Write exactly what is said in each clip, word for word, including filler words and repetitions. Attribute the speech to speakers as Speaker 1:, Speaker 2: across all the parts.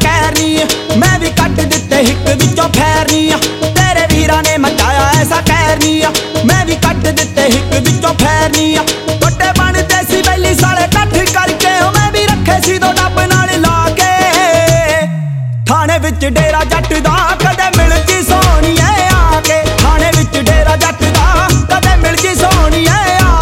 Speaker 1: कहर नी मैं भी कट दिते हिक विचों फैर नी तेरे वीरा ने मचाया ऐसा कहर नी मैं भी कट दिते हिक विचों फैर नी टुटे बनते सी बैली साले कठ करके मैं भी रखे सी दो डब नाल ला के थाने विच डेरा जट दा कदे मिल जी सोहणीए आके थाने विच डेरा जट दा कदे मिल जी सोहणीए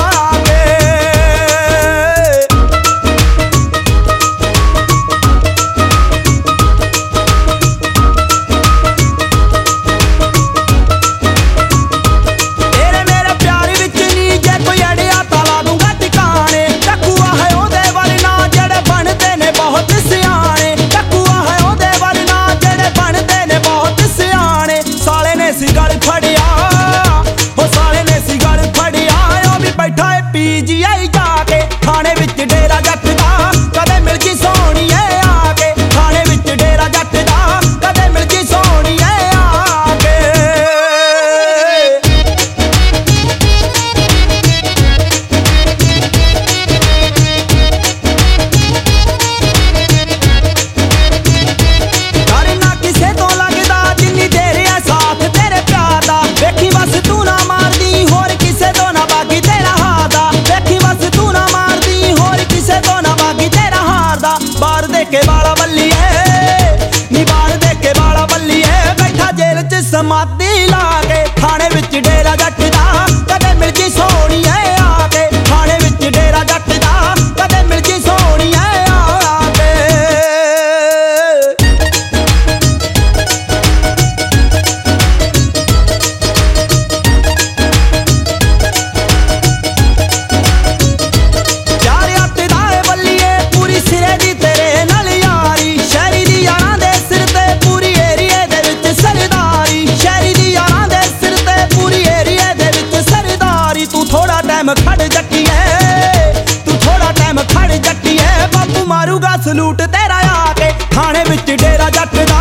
Speaker 1: पीजीआई जाके थाने विच डेरा जट दा कदे मिल जी सोहणीए आके थाने विच डेरा जट दा कदे मिल जी सोहणीए आके करना किसे तो लगदा जिन्नी देर है साथ तेरे प्यार दा वेखी बस तू ना मारदी होर किसे तो ना बाकी तेरा बार दे के बाला बल्लीए नी बार दे के बाला बल्लीए बैठा जेल च समाधि ला के थाने विच डेरा जट दा कदे मिल जी सोहणीए आके थाने विच डेरा जट दा कदे मिल जी सोहणीए आके यार अट दा बल्लीए पूरी सिरे दी खड़ जट्टिए तू थोड़ा टाइम खड़ जट्टिए बापू मारूगा सलूट तेरा आके थाने विच डेरा जट दा